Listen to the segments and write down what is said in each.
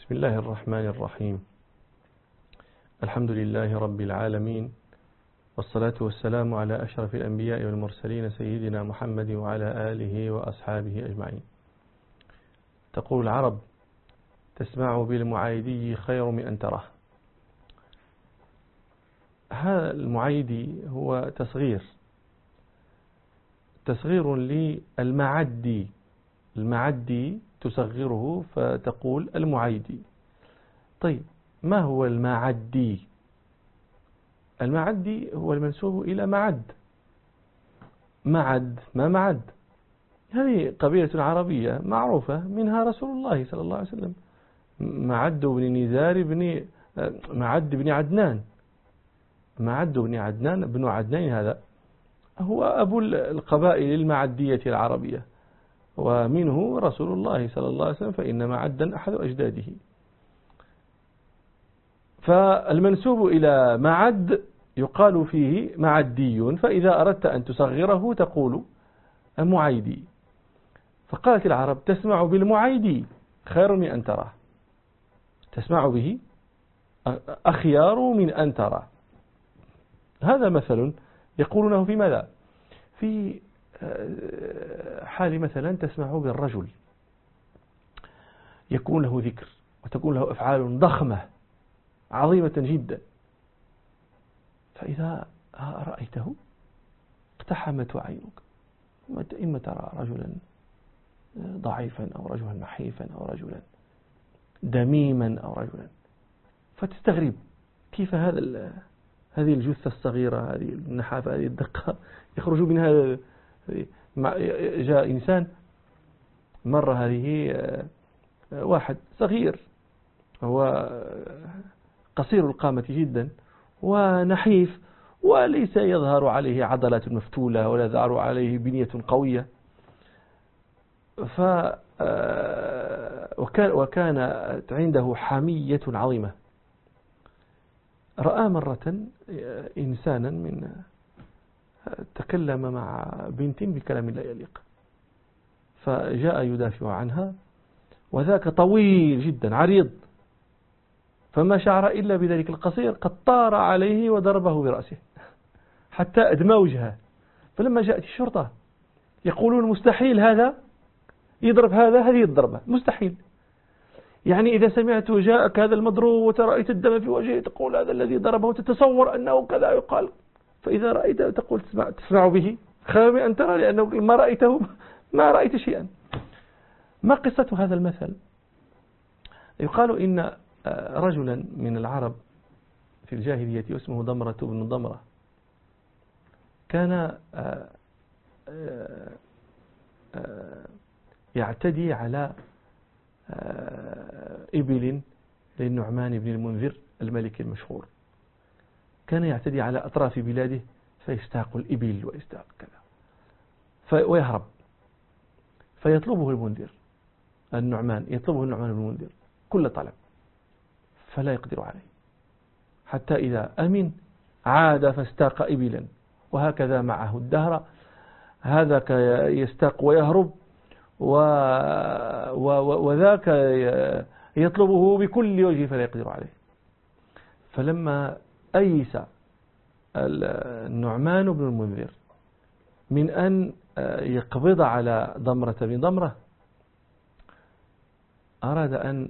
بسم الله الرحمن الرحيم. الحمد لله رب العالمين، والصلاة والسلام على أشرف الأنبياء والمرسلين سيدنا محمد وعلى آله وأصحابه أجمعين. تقول العرب: تسمع بالمعايدي خير من أن تراه. هذا المعايدي هو تصغير للمعدي. المعدي تصغره فتقول المعايدي. طيب، ما هو المعدي؟ المعدي هو المنسوب إلى معد. ما معد؟ هذه قبيلة عربية معروفة، منها رسول الله صلى الله عليه وسلم. معد بن نزار معد بن عدنان. بن عدنان هذا هو أبو القبائل المعدية العربية، ومنه رسول الله صلى الله عليه وسلم، فإن معدا أحد أجداده. فالمنسوب إلى معد يقال فيه معدي، فإذا أردت أن تصغره تقول معيدي. فقالت العرب: تسمع بالمعيدي خير من أن تراه. تسمع به أخيار من أن تراه. هذا مثل يقولونه في ماذا؟ في حال مثلا تسمع بالرجل يكون له ذكر وتكون له أفعال ضخمة عظيمة جدا، فإذا رأيته اقتحمت عينك. إما ترى رجلا ضعيفا أو رجلا نحيفا أو رجلا دميما أو رجلا، فتستغرب كيف هذه الجثة الصغيرة، هذه النحافة، هذه الدقة يخرج منها. جاء إنسان مرة، هذه واحد صغير، هو قصير القامة جدا ونحيف، وليس يظهر عليه عضلات مفتولة ولا يظهر عليه بنية قوية. وكانت عنده حمية عظيمة. رأى مرة إنسانا تكلم مع بنت بكلام لا يليق، فجاء يدافع عنها، وذاك طويل جدا عريض، فما شعر إلا بذلك القصير قد طار عليه وضربه برأسه حتى أدمى وجهه. فلما جاءت الشرطة يقولون: مستحيل هذا يضرب هذه الضربة، مستحيل. يعني إذا سمعت جاءك هذا المضروب وترأيت الدم في وجهه تقول هذا الذي ضربه، تتصور أنه كذا يقال. فإذا رأيت تقول تسمع به خير من أن ترى، لأنه ما رأيته ما رأيت شيئا. ما قصة هذا المثل؟ يقال إن رجلا من العرب في الجاهلية اسمه ضمرة بن ضمرة كان يعتدي على إبل للنعمان بن المنذر الملك المشهور. كان يعتدي على أطراف بلاده فيستاق الإبل ويستاق كذا ويهرب، فيطلبه النعمان بن المنذر كل طلب، فلا يقدر عليه، حتى إذا أمن عاد فاستاق إبلا، وهكذا معه الدهر. هذا يستاق ويهرب، وذاك يطلبه بكل وجه فلا يقدر عليه. فلما أيس النعمان بن المنذر من أن يقبض على ضمرة بن ضمرة، أراد أن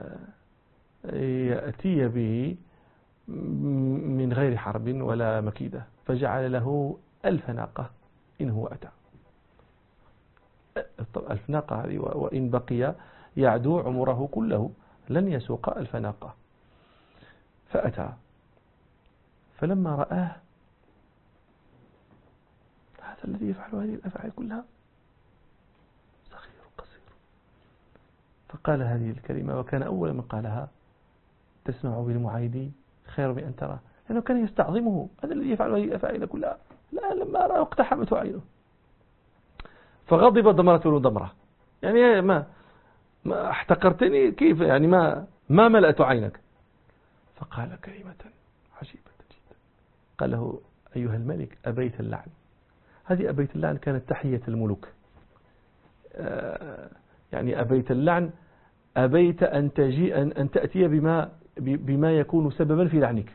يأتي به من غير حرب ولا مكيدة، فجعل له 1000 ناقة إن هو أتى. 1000 ناقة هذه، وإن بقي يعدو عمره كله لن يسوق 1000 ناقة. فأتى، فلما رآه: هذا الذي يفعل هذه الأفعال كلها صغير قصير. فقال هذه الكلمة، وكان أول من قالها: تسمع بالمعايدي خير من أن ترى، لأنه كان يستعظمه. هذا الذي يفعل هذه الأفعال كلها. لا، لما رأى اقتحمت عينه، فغضب ضمرة بن ضمرة. يعني ما احتقرتني كيف؟ يعني ما ملأت عينك. فقال كلمة عجيبة جدا، قال له: أيها الملك، أبيت اللعن. هذه أبيت اللعن كانت تحية الملوك. يعني أبيت اللعن أبيت أن تأتي بما يكون سببا في لعنك.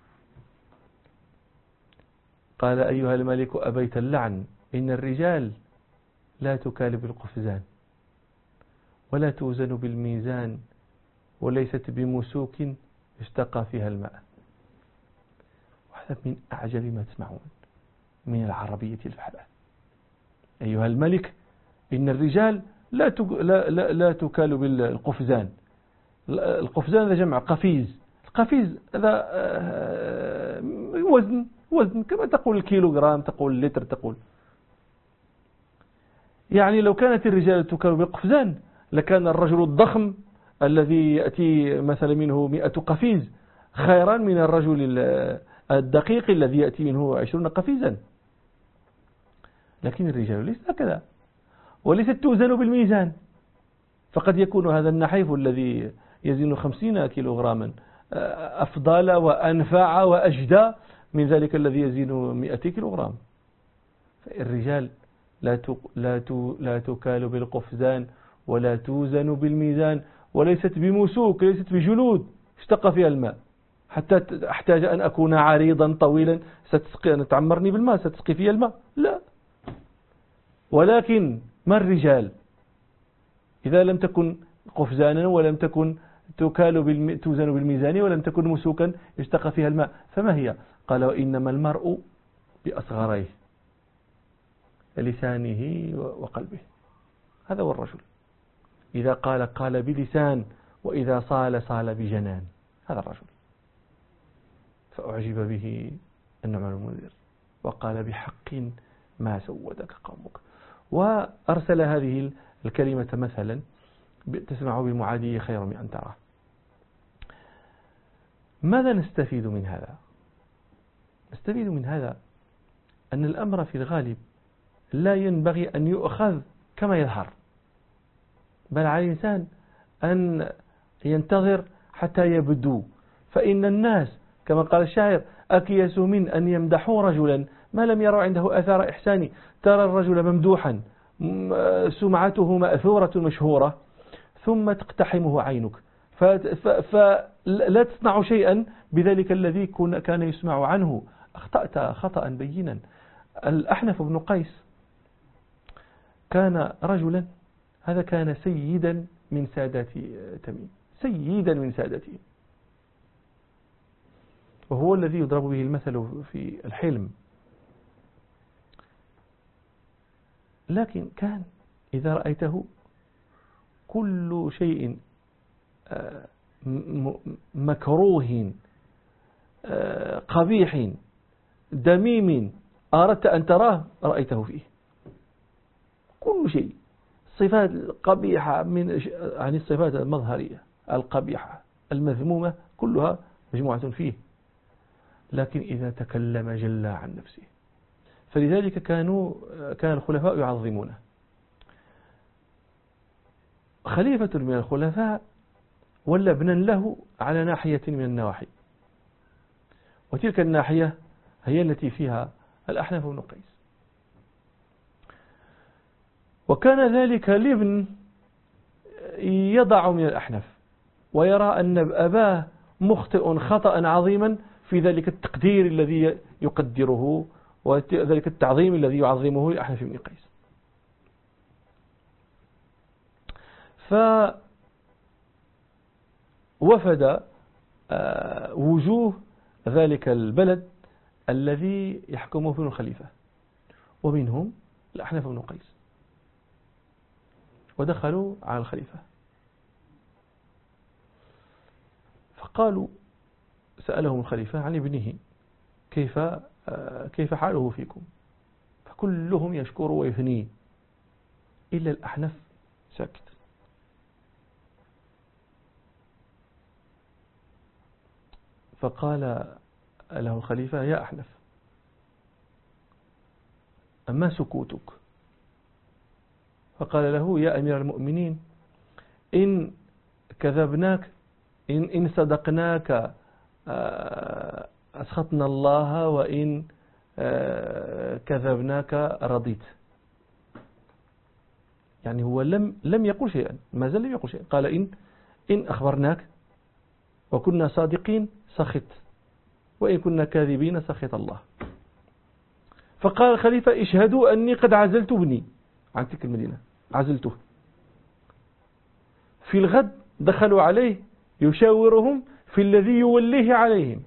قال أيها الملك أبيت اللعن إن الرجال لا تكال بالقفزان ولا توزن بالميزان وليست بمسوك اشتقى فيها الماء. وهذا من أعجب ما تسمعون من العربية الفحلة. أيها الملك إن الرجال لا تكال بالقفزان. القفزان هذا جمع قفيز. القفيز هذا وزن كما تقول الكيلوغرام، تقول اللتر، تقول يعني لو كانت الرجال تكال بالقفزان لكان الرجل الضخم الذي يأتي مثلا منه 100 قفيز خيرا من الرجل الدقيق الذي يأتي منه 20 قفيزا. لكن الرجال ليس هكذا، وليست توزن بالميزان. فقد يكون هذا النحيف الذي يزن 50 كيلوغراما أفضل وأنفع وأجدى من ذلك الذي يزن 100 كيلوغرام. الرجال لا تكال بالقفزان ولا توزن بالميزان وليست بمسوك، ليست بجلود اشتق فيها الماء حتى أحتاج أن أكون عريضا طويلا تعمرني بالماء ستسقي فيها الماء، لا. ولكن ما الرجال إذا لم تكن قفزانا ولم تكن توزن بالميزان ولم تكن مسوكا اشتق فيها الماء، فما هي؟ قال وإنما المرء بأصغريه لسانه وقلبه. هذا هو الرجل. إذا قال بلسان، وإذا صال بجنان. هذا الرجل. فأعجب به النعمان المنذر وقال بحق ما سودك قومك. وأرسل هذه الكلمة مثلا تسمع بالمعادي خير من أن تراه. ماذا نستفيد من هذا؟ نستفيد من هذا أن الأمر في الغالب لا ينبغي أن يؤخذ كما يظهر، بل على الإنسان أن ينتظر حتى يبدو. فإن الناس كما قال الشاعر أكيس من أن يمدحوا رجلا ما لم يروا عنده أثار إحسان. ترى الرجل ممدوحا سمعته مأثورة مشهورة ثم تقتحمه عينك فلا تصنع شيئا بذلك الذي كان يسمع عنه. أخطأت خطأ بينا. الأحنف بن قيس كان رجلا، هذا كان سيدا من سادات تميم، سيدا من سادته، وهو الذي يضرب به المثل في الحلم. لكن كان إذا رأيته كل شيء مكروه قبيح دميم أردت أن تراه رأيته فيه. كل شيء صفات قبيحة عن الصفات المظهرية القبيحة المذمومة كلها مجموعة فيه. لكن إذا تكلم جل عن نفسه. فلذلك كان الخلفاء يعظمونه. خليفة من الخلفاء ولا ابنا له على ناحية من النواحي، وتلك الناحية هي التي فيها الأحنف بن قيس. وكان ذلك الابن يضع من الأحنف ويرى أن أباه مخطئ خطأ عظيما في ذلك التقدير الذي يقدره وذلك التعظيم الذي يعظمه لأحنف بن قيس. فوفد وجوه ذلك البلد الذي يحكمه ابن الخليفة، ومنهم الأحنف بن قيس، ودخلوا على الخليفة فقالوا، سألهم الخليفة عن ابنه كيف حاله فيكم، فكلهم يشكر ويثني إلا الأحنف ساكت. فقال له الخليفة يا أحنف أما سكوتك؟ فقال له يا أمير المؤمنين إن كذبناك إن صدقناك أسخطنا الله وإن كذبناك رضيت. يعني هو لم يقل شيئا، ما زال لم يقل شيئا. قال إن إن أخبرناك وكنا صادقين سخط، وإن كنا كاذبين سخط الله. فقال الخليفة اشهدوا أني قد عزلت ابني عن تلك المدينة، عزلته. في الغد دخلوا عليه يشاورهم في الذي يوليه عليهم،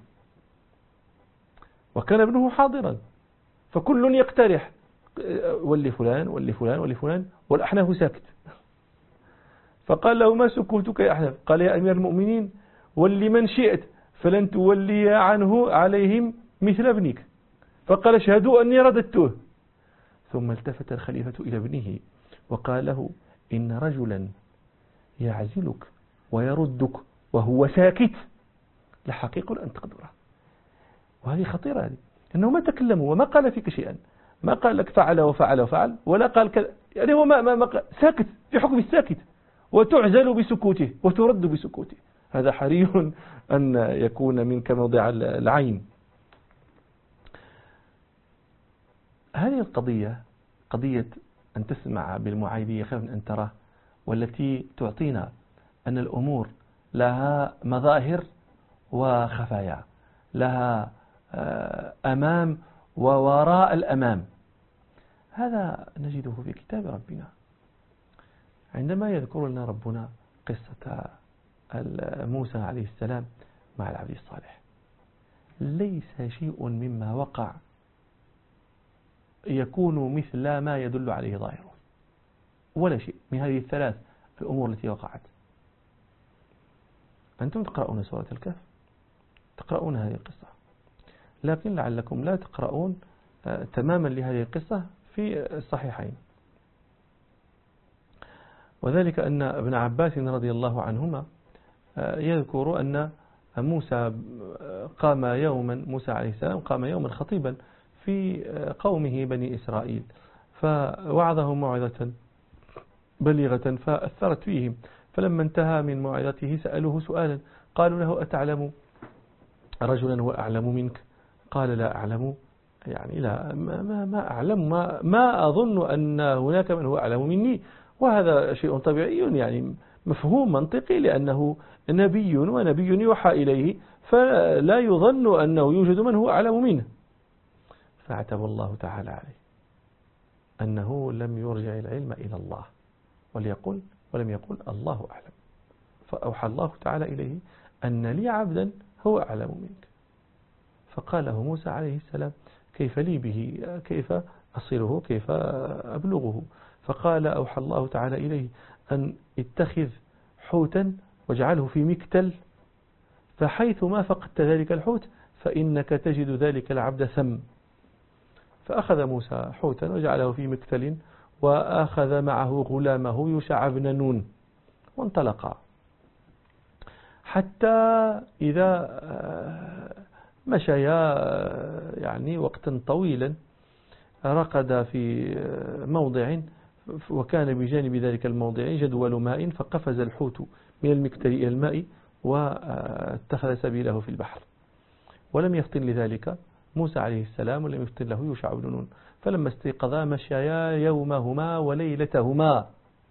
وكان ابنه حاضرا، فكل يقترح ولي فلان ولي فلان ولي فلان، والأحناف ساكت. فقال له ما سكوتك يا أحناف؟ قال يا أمير المؤمنين ولي من شئت فلن تولي عنه عليهم مثل ابنك. فقال اشهدوا أني رددته. ثم التفت الخليفة إلى ابنه وقال له إن رجلا يعزلك ويردك وهو ساكت لحقيق أن تقدره. وهذه خطيرة هذه، أنه ما تكلموا وما قال فيك شيئا، ما قال لك فعل وفعل وفعل ولا قال كذا، يعني هو ما ساكت في حكم الساكت، وتعزل بسكوته وترد بسكوته. هذا حري أن يكون منك موضع العين. هذه القضية قضية أن تسمع بالمعايدية خير من أن تراه، والتي تعطينا أن الأمور لها مظاهر وخفايا، لها أمام ووراء الأمام. هذا نجده في كتاب ربنا عندما يذكر لنا ربنا قصة موسى عليه السلام مع العبد الصالح. ليس شيء مما وقع يكون مثل ما يدل عليه ظاهره، ولا شيء من هذه الثلاث الأمور التي وقعت. أنتم تقرؤون سورة الكهف، تقرؤون هذه القصة، لكن لعلكم لا تقرؤون تماما لهذه القصة في الصحيحين. وذلك أن ابن عباس رضي الله عنهما يذكر أن موسى عليه السلام قام يوما خطيبا في قومه بني إسرائيل، فوعظهم موعظة بليغة فأثرت فيهم، فلما انتهى من موعظته سألوه سؤالا، قالوا له أتعلم رجلا هو أعلم منك؟ قال لا أعلم، يعني لا ما أعلم، ما أظن أن هناك من هو أعلم مني. وهذا شيء طبيعي، يعني مفهوم منطقي، لأنه نبي ونبي يوحى إليه، فلا يظن أنه يوجد من هو أعلم منه. فاعتب الله تعالى عليه أنه لم يرجع العلم إلى الله ولم يقل الله أعلم. فأوحى الله تعالى إليه أن لي عبدا هو أعلم منك. فقال له موسى عليه السلام كيف لي به، كيف أصله، كيف أبلغه؟ فقال أوحى الله تعالى إليه أن اتخذ حوتا واجعله في مكتل، فحيث ما فقدت ذلك الحوت فإنك تجد ذلك العبد ثم. فأخذ موسى حوتا وجعله في مكتل، وأخذ معه غلامه يوشع بن نون، وانطلقا حتى إذا مشيا يعني وقتا طويلا رقد في موضع، وكان بجانب ذلك الموضع جدول ماء، فقفز الحوت من المكتل إلى الماء واتخذ سبيله في البحر. ولم يفطن لذلك موسى عليه السلام، ولم يفطن له يوشع بن نون. فلما استيقظا مشيا يومهما وليلتهما.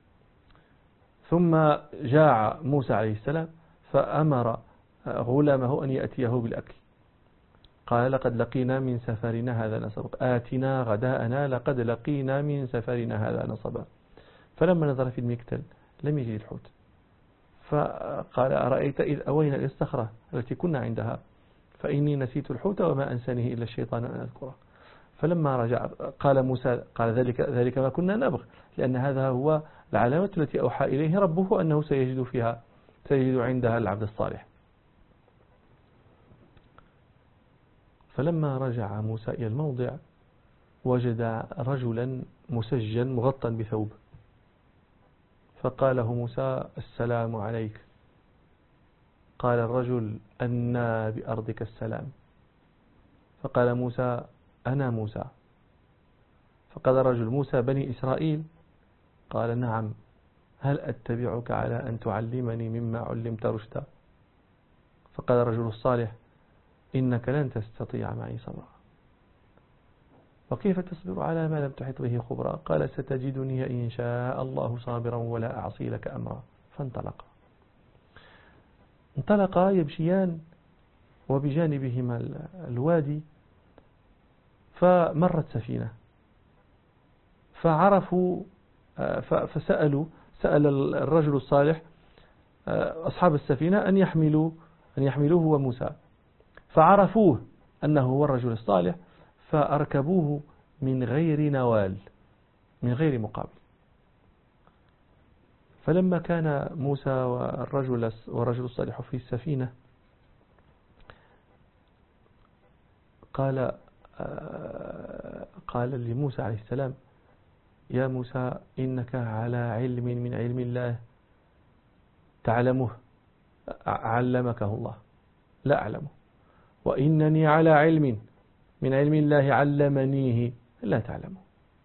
ثم جاع موسى عليه السلام فأمر غلامه أن يأتيه بالأكل. قال لقد لقينا من سفرنا هذا نصبا، آتنا غداءنا لقد لقينا من سفرنا هذا نصبا. فلما نظر في المكتل لم يجد الحوت، فقال أرأيت إذ أوينا إلى الصخرة التي كنا عندها فإني نسيت الحوت وما أنسانه إلا الشيطان أن أذكره. فلما رجع قال موسى قال ذلك ما كنا نبغ، لأن هذا هو العلامة التي أوحى إليه ربه أنه سيجد عندها العبد الصالح. فلما رجع موسى إلى الموضع وجد رجلا مسجا مغطى بثوب، فقال له موسى السلام عليك. قال الرجل أنى بأرضك السلام. فقال موسى أنا موسى. فقال الرجل موسى بني إسرائيل؟ قال نعم. هل أتبعك على أن تعلمني مما علمت رشدا؟ فقال الرجل الصالح إنك لن تستطيع معي صبرا. وكيف تصبر على ما لم تحط به خبرا؟ قال ستجدني إن شاء الله صابرا ولا أعصي لك أمرا. فانطلق. انطلقا يمشيان وبجانبهما الوادي، فمرت سفينة، فعرفوا سأل الرجل الصالح أصحاب السفينة أن يحملوه وموسى، فعرفوه أنه هو الرجل الصالح، فأركبوه من غير نوال، من غير مقابل. فلما كان موسى والرجل الصالح في السفينة قال لموسى عليه السلام: يا موسى إنك على علم من علم الله تعلمه، علمكه الله، لا أعلمه، وإنني على علم من علم الله علمنيه لا تعلمه.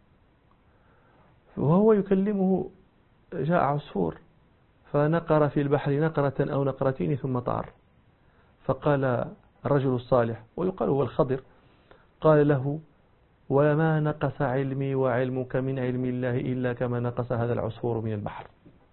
وهو يكلمه جاء عصفور فنقر في البحر نقرة أو نقرتين ثم طار، فقال الرجل الصالح ويقال هو الخضر قال له: وما نقص علمي وعلمك من علم الله إلا كما نقص هذا العصفور من البحر.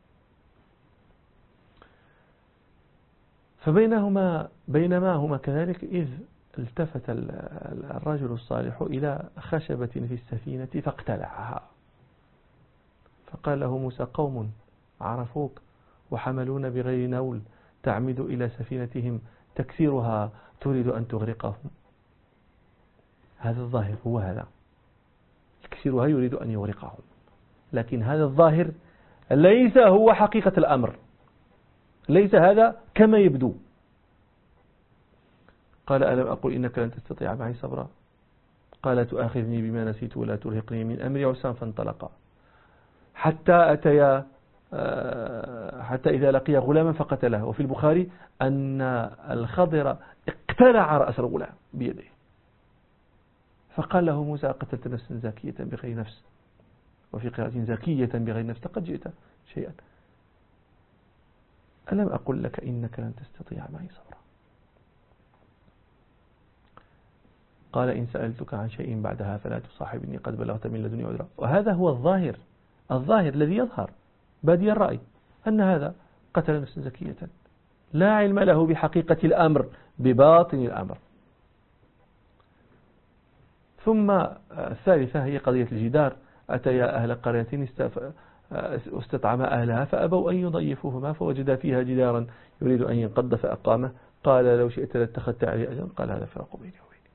بينما هما كذلك إذ التفت الرجل الصالح إلى خشبة في السفينة فاقتلعها، فقال له موسى: قوم عرفوك وحملون بغير نول تعمد إلى سفينتهم تكسيرها تريد أن تغرقهم. هذا الظاهر هو هذا، تكسيرها يريد أن يغرقهم، لكن هذا الظاهر ليس هو حقيقة الأمر، ليس هذا كما يبدو. قال: ألم أقل إنك لن تستطيع معي صبرا؟ قال: تؤاخذني بما نسيت ولا ترهقني من أمري عسرا. فانطلقا حتى إذا لقي غلاما فقتله. وفي البخاري أن الخضر اقتلع رأس الغلام بيده، فقال له موسى: قتلت نفسا زكية بغير نفس، وفي قراءة زكية بغير نفس، لقد جئت شيئا. ألم أقل لك إنك لن تستطيع معي صبرا؟ قال: إن سألتك عن شيء بعدها فلا تصاحبني قد بلغت من لدني عذرا. وهذا هو الظاهر الذي يظهر بادي الرأي، أن هذا قتل نفسا زكية لا علم له بحقيقة الأمر، بباطن الأمر. ثم الثالثة هي قضية الجدار. أتيا أهل قرية استطعما أهلها فأبوا أن يضيفوهما فوجدا فيها جدارا يريد أن ينقض فأقامه. قال: لو شئت لاتخذت عليه أجرا. قال: هذا فراق بيني وبينك،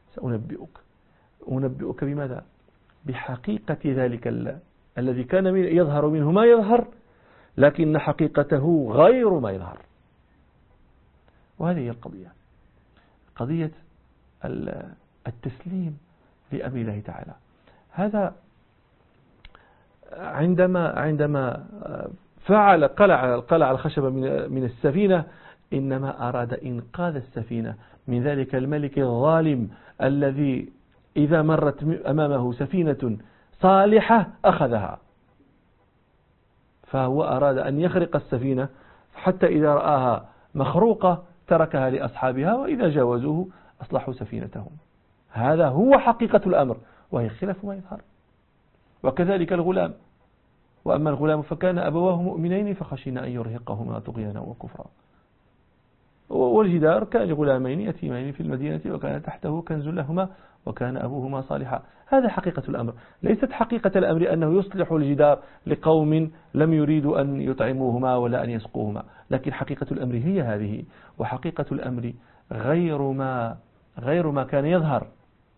سأنبئك بماذا؟ بحقيقة ذلك الذي كان يظهر منه ما يظهر، لكن حقيقته غير ما يظهر. وهذه هي القضية، قضية التسليم لأمر الله تعالى. هذا عندما فعل قلع الخشبة من السفينة إنما أراد إنقاذ السفينة من ذلك الملك الظالم الذي إذا مرت أمامه سفينة صالحة أخذها، فهو أراد أن يخرق السفينة حتى إذا رآها مخروقة تركها لأصحابها، وإذا جاوزوه أصلحوا سفينتهم. هذا هو حقيقة الأمر، وهي خلاف ما يظهر. وكذلك الغلام: وأما الغلام فكان أبواه مؤمنين فخشينا أن يرهقهما طغيانا وكفرا. والجدار كان لغلامين يتيمين في المدينة وكان تحته كنز لهما وكان أبوهما صالحا. هذا حقيقة الأمر. ليست حقيقة الأمر أنه يصلح الجدار لقوم لم يريدوا أن يطعموهما ولا أن يسقوهما، لكن حقيقة الأمر هي هذه، وحقيقة الأمر غير ما كان يظهر.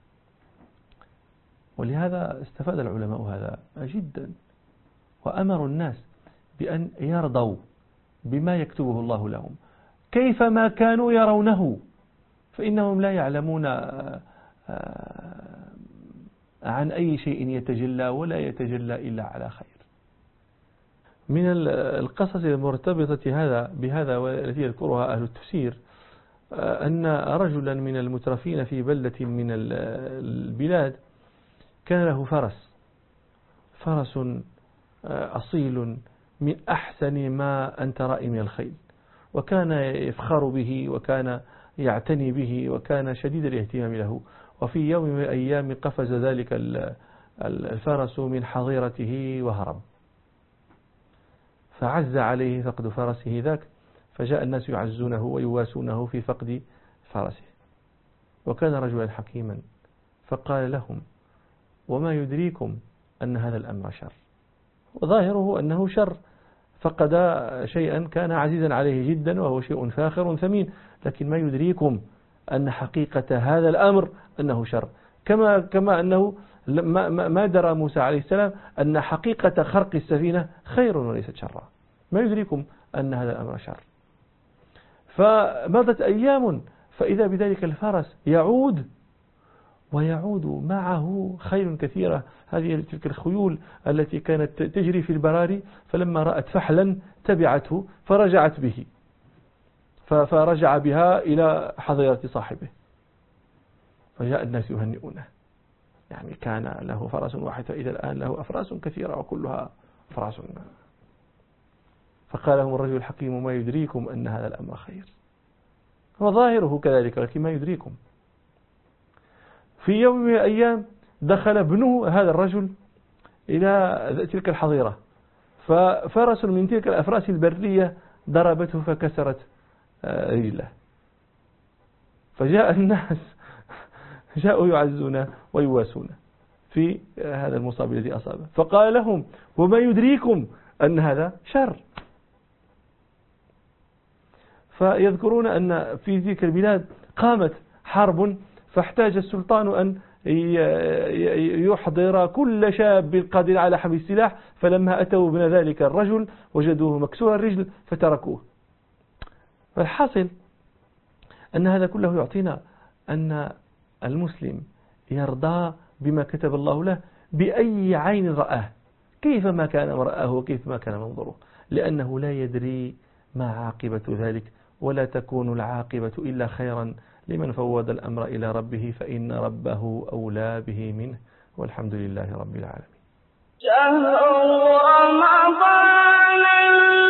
ولهذا استفاد العلماء هذا جدا، وأمروا الناس بأن يرضوا بما يكتبه الله لهم كيفما كانوا يرونه، فإنهم لا يعلمون عن أي شيء يتجلى ولا يتجلى إلا على خير. من القصص المرتبطة بهذا والتي يذكرها أهل التفسير أن رجلا من المترفين في بلدة من البلاد كان له فرس أصيل من أحسن ما أنت رأي من الخيل، وكان يفخر به وكان يعتني به وكان شديد الاهتمام له. وفي يوم من الأيام قفز ذلك الفرس من حظيرته وهرب، فعز عليه فقد فرسه ذاك، فجاء الناس يعزونه ويواسونه في فقد فرسه، وكان رجلا حكيما فقال لهم: وما يدريكم أن هذا الأمر شر؟ وظاهره أنه شر، فقد شيئا كان عزيزا عليه جدا وهو شيء فاخر ثمين، لكن ما يدريكم أن حقيقة هذا الأمر أنه شر، كما أنه ما درى موسى عليه السلام أن حقيقة خرق السفينة خير وليست شرا. ما يدريكم أن هذا الأمر شر. فمضت أيام فإذا بذلك الفرس يعود، ويعود معه خيل كثيرة، هذه تلك الخيول التي كانت تجري في البراري، فلما رأت فحلا تبعته فرجعت به، فرجع بها إلى حظيرة صاحبه، فجاء الناس يهنئونه، يعني كان له فرس واحد فإذا الآن له أفراس كثيرة وكلها أفراس. فقال لهم الرجل الحكيم: ما يدريكم أن هذا الأمر خير؟ هو ظاهره كذلك، لكن ما يدريكم. في يوم من الأيام دخل ابنه هذا الرجل إلى تلك الحظيرة، ففرس من تلك الأفراس البرية ضربته فكسرت رجله، فجاء الناس جاءوا يعزون ويواسون في هذا المصاب الذي أصابه، فقال لهم: وما يدريكم أن هذا شر؟ فيذكرون أن في تلك البلاد قامت حرب، فاحتاج السلطان أن يحضر كل شاب قادر على حمل السلاح، فلما أتوا ابن ذلك الرجل وجدوه مكسور الرجل فتركوه. فالحاصل أن هذا كله يعطينا أن المسلم يرضى بما كتب الله له بأي عين رآه، كيفما كان مرآه وكيفما كان منظره، لأنه لا يدري ما عاقبة ذلك، ولا تكون العاقبة إلا خيرا لمن فوض الأمر إلى ربه، فإن ربه أولى به منه، والحمد لله رب العالمين. شهر رمضان